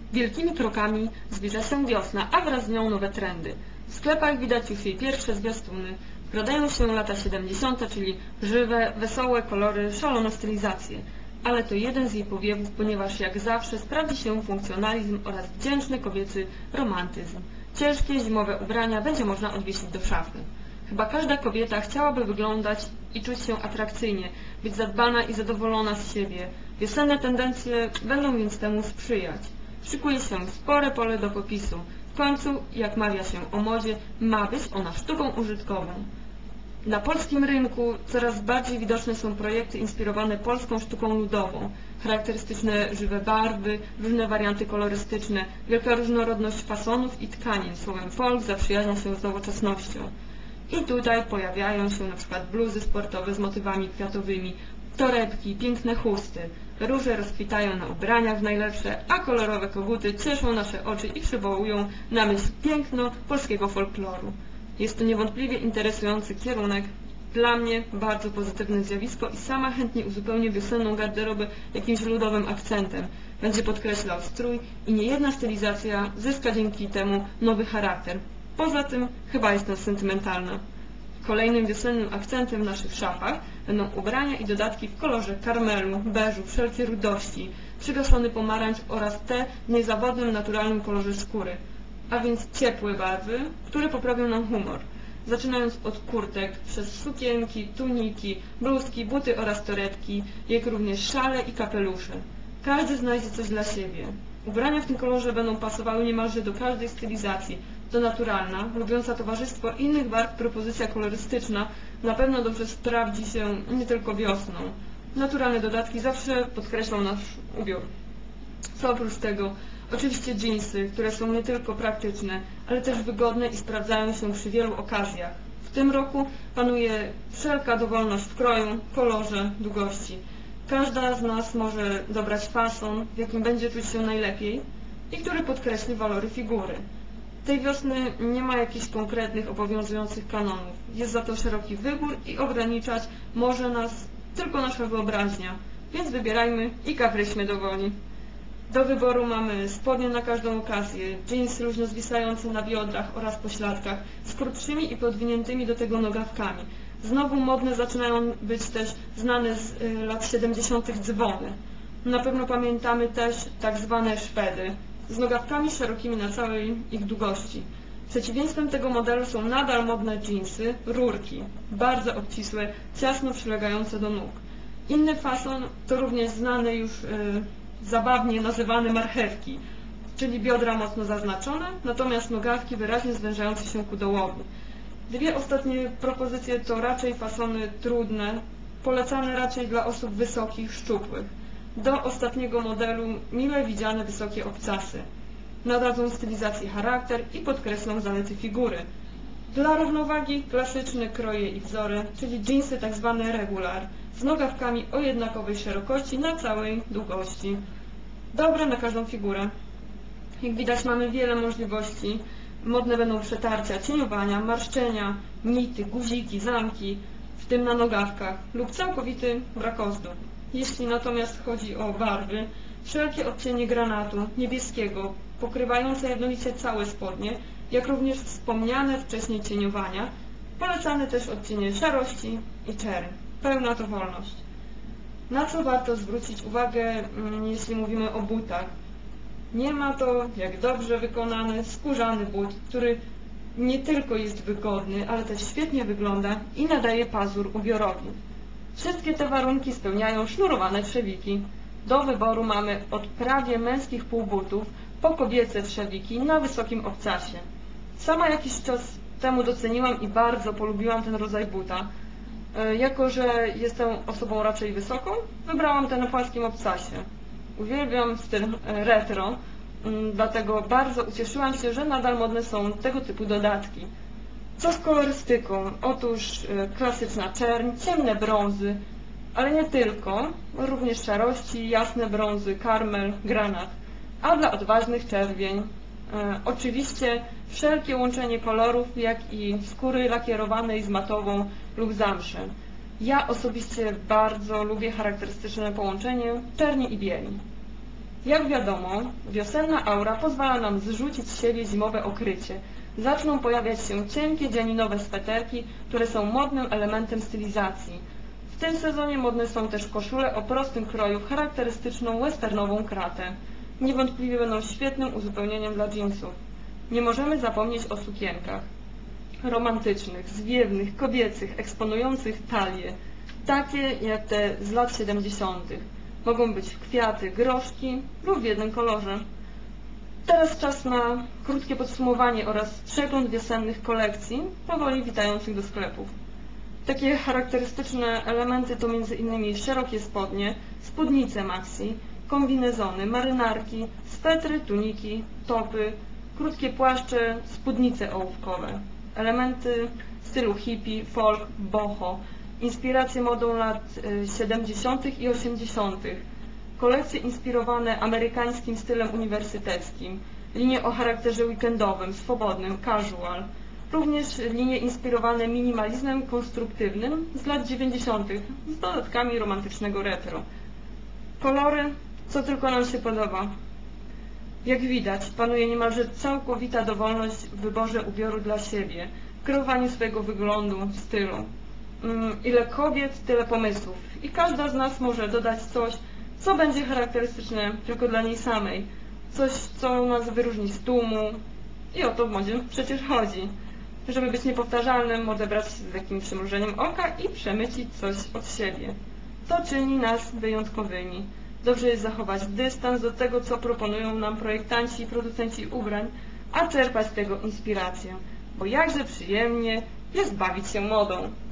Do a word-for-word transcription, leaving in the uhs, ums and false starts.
Wielkimi krokami zbliża się wiosna, a wraz z nią nowe trendy. W sklepach widać już jej pierwsze zwiastuny. Wkradają się lata siedemdziesiąte, czyli żywe, wesołe kolory, szalone stylizacje. Ale to jeden z jej powiewów, ponieważ jak zawsze sprawdzi się funkcjonalizm oraz wdzięczny kobiecy romantyzm. Ciężkie zimowe ubrania będzie można odwiesić do szafy. Chyba każda kobieta chciałaby wyglądać i czuć się atrakcyjnie, być zadbana i zadowolona z siebie. Wiosenne tendencje będą więc temu sprzyjać. Szykuje się spore pole do popisu. W końcu, jak mawia się o modzie, ma być ona sztuką użytkową. Na polskim rynku coraz bardziej widoczne są projekty inspirowane polską sztuką ludową. Charakterystyczne żywe barwy, różne warianty kolorystyczne, wielka różnorodność fasonów i tkanin. Słowem folk zaprzyjaźnia się z nowoczesnością. I tutaj pojawiają się na przykład bluzy sportowe z motywami kwiatowymi, torebki, piękne chusty. Róże rozkwitają na ubraniach w najlepsze, a kolorowe koguty cieszą nasze oczy i przywołują na myśl piękno polskiego folkloru. Jest to niewątpliwie interesujący kierunek, dla mnie bardzo pozytywne zjawisko i sama chętnie uzupełnię wiosenną garderobę jakimś ludowym akcentem. Będzie podkreślał strój i niejedna stylizacja zyska dzięki temu nowy charakter. Poza tym chyba jestem sentymentalna. Kolejnym wiosennym akcentem w naszych szafach będą ubrania i dodatki w kolorze karmelu, beżu, wszelkie rudości, przygaszony pomarańcz oraz te w niezawodnym, naturalnym kolorze skóry. A więc ciepłe barwy, które poprawią nam humor. Zaczynając od kurtek, przez sukienki, tuniki, bluzki, buty oraz torebki, jak również szale i kapelusze. Każdy znajdzie coś dla siebie. Ubrania w tym kolorze będą pasowały niemalże do każdej stylizacji. To naturalna, lubiąca towarzystwo innych barw propozycja kolorystyczna na pewno dobrze sprawdzi się nie tylko wiosną. Naturalne dodatki zawsze podkreślą nasz ubiór. Co oprócz tego? Oczywiście dżinsy, które są nie tylko praktyczne, ale też wygodne i sprawdzają się przy wielu okazjach. W tym roku panuje wszelka dowolność w kroju, kolorze, długości. Każda z nas może dobrać fason, w jakim będzie czuć się najlepiej i który podkreśli walory figury. Tej wiosny nie ma jakichś konkretnych, obowiązujących kanonów. Jest za to szeroki wybór i ograniczać może nas tylko nasza wyobraźnia. Więc wybierajmy i kapryśmy do woli. Do wyboru mamy spodnie na każdą okazję, dżinsy luźno zwisające na biodrach oraz pośladkach, z krótszymi i podwiniętymi do tego nogawkami. Znowu modne zaczynają być też znane z y, lat siedemdziesiątych dzwony. Na pewno pamiętamy też tak zwane szpedy, z nogawkami szerokimi na całej ich długości. Przeciwieństwem tego modelu są nadal modne dżinsy, rurki, bardzo obcisłe, ciasno przylegające do nóg. Inny fason to również znane już y, zabawnie nazywane marchewki, czyli biodra mocno zaznaczone, natomiast nogawki wyraźnie zwężające się ku dołowi. Dwie ostatnie propozycje to raczej fasony trudne, polecane raczej dla osób wysokich, szczupłych. Do ostatniego modelu mile widziane wysokie obcasy. Nadadzą stylizacji charakter i podkreślą zalety figury. Dla równowagi klasyczne kroje i wzory, czyli dżinsy tak zwane regular, z nogawkami o jednakowej szerokości na całej długości. Dobre na każdą figurę. Jak widać, mamy wiele możliwości. Modne będą przetarcia, cieniowania, marszczenia, nity, guziki, zamki, w tym na nogawkach, lub całkowity brak ozdób. Jeśli natomiast chodzi o barwy, wszelkie odcienie granatu, niebieskiego, pokrywające jednolicie całe spodnie, jak również wspomniane wcześniej cieniowania, polecane też odcienie szarości i czerń. Pełna to wolność. Na co warto zwrócić uwagę, jeśli mówimy o butach? Nie ma to, jak dobrze wykonany, skórzany but, który nie tylko jest wygodny, ale też świetnie wygląda i nadaje pazur ubiorowi. Wszystkie te warunki spełniają sznurowane trzewiki. Do wyboru mamy od prawie męskich półbutów po kobiece trzewiki na wysokim obcasie. Sama jakiś czas temu doceniłam i bardzo polubiłam ten rodzaj buta. Jako że jestem osobą raczej wysoką, wybrałam ten na płaskim obcasie. Uwielbiam styl retro, dlatego bardzo ucieszyłam się, że nadal modne są tego typu dodatki. Co z kolorystyką? Otóż klasyczna czerń, ciemne brązy, ale nie tylko, również szarości, jasne brązy, karmel, granat, a dla odważnych czerwień. E, oczywiście wszelkie łączenie kolorów, jak i skóry lakierowanej z matową lub zamszem. Ja osobiście bardzo lubię charakterystyczne połączenie czerni i bieli. Jak wiadomo, wiosenna aura pozwala nam zrzucić z siebie zimowe okrycie. Zaczną pojawiać się cienkie, dzianinowe sweterki, które są modnym elementem stylizacji. W tym sezonie modne są też koszule o prostym kroju w charakterystyczną westernową kratę. Niewątpliwie będą świetnym uzupełnieniem dla jeansów. Nie możemy zapomnieć o sukienkach. Romantycznych, zwiewnych, kobiecych, eksponujących talię. Takie jak te z lat siedemdziesiątych. Mogą być w kwiaty, groszki lub w jednym kolorze. Teraz czas na krótkie podsumowanie oraz przegląd wiosennych kolekcji, powoli witających do sklepów. Takie charakterystyczne elementy to między innymi szerokie spodnie, spódnice maxi, kombinezony, marynarki, swetry, tuniki, topy, krótkie płaszcze, spódnice ołówkowe. Elementy stylu hippie, folk, boho, inspiracje modą lat siedemdziesiątych i osiemdziesiątych. Kolekcje inspirowane amerykańskim stylem uniwersyteckim, linie o charakterze weekendowym, swobodnym, casual. Również linie inspirowane minimalizmem konstruktywnym z lat dziewięćdziesiątych z dodatkami romantycznego retro. Kolory, co tylko nam się podoba. Jak widać, panuje niemalże całkowita dowolność w wyborze ubioru dla siebie, w kreowaniu swojego wyglądu, stylu. Ile kobiet, tyle pomysłów i każda z nas może dodać coś, co będzie charakterystyczne tylko dla niej samej. Coś, co nas wyróżni z tłumu. I o to w modzie przecież chodzi. Żeby być niepowtarzalnym, odebrać z takim przymrużeniem oka i przemycić coś od siebie. To czyni nas wyjątkowymi. Dobrze jest zachować dystans do tego, co proponują nam projektanci i producenci ubrań, a czerpać z tego inspirację. Bo jakże przyjemnie jest bawić się modą.